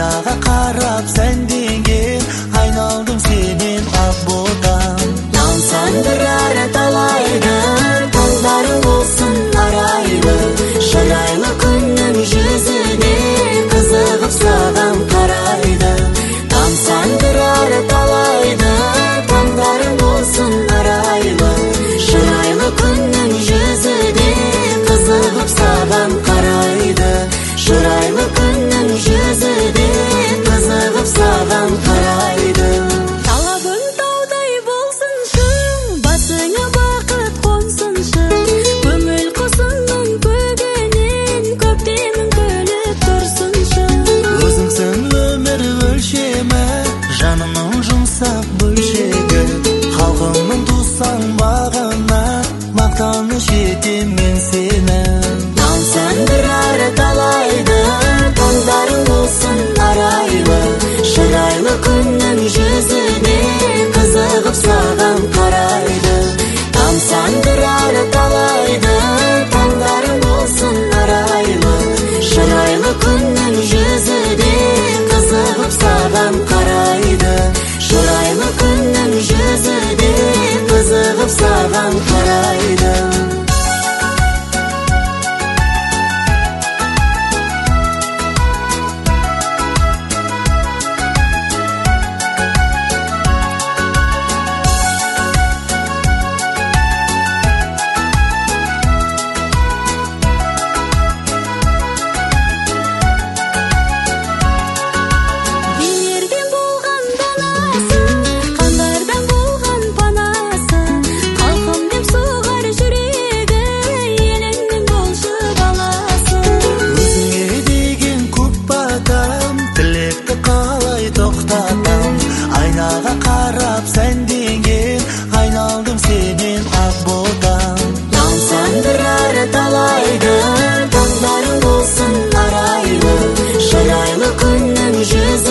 Aynaga qarab sendingen, ayналдым сенен ак ботам. Намсан bir ara talaydır, tağların olsun araylı. Şıraylı күннің жүзіне kızıgıp sağam karaydı. Намсан bir ara talaydır, tağların olsun araylı. Şıraylı күннің жүзіне kızıgıp sağam karaydı. Şıraylı күннің жүзіне kızıgıp sağam karaydı. Талабың таудай болсыншы, басыңа бақыт қонсыншы. Көңіл құсыңның көгенен көктемің күліп тұрсыншы. Өзіңсің өмір өлшемі, жанымның жұмсақ бөлшегі. Халқымның тусан бағына, мақтаныш етем мен сені. Намсан bir ara talaydır, tağların olsun araylı. Şıraylı күннің жүзіне kızıgıp sağam karaydı. Намсан bir ara talaydır, tağların olsun araylı. Şıraylı күннің жүзіне kızıgıp sağam karaydı. Şıraylı күннің жүзіне kızıgıp sağam karaydı. Берден болған данасы, қандардан болған панасы. Халқым деп соғар жүрегі, еліңнің болшы баласы. Өзіңе деген көп батам, тілекті қалай тоқтатам. Айнаға қарап сендеген, айналдым сенен ақ ботам. Намсан bir ara talaydır, tağların olsun araylı. Şıraylı күннің жүзіне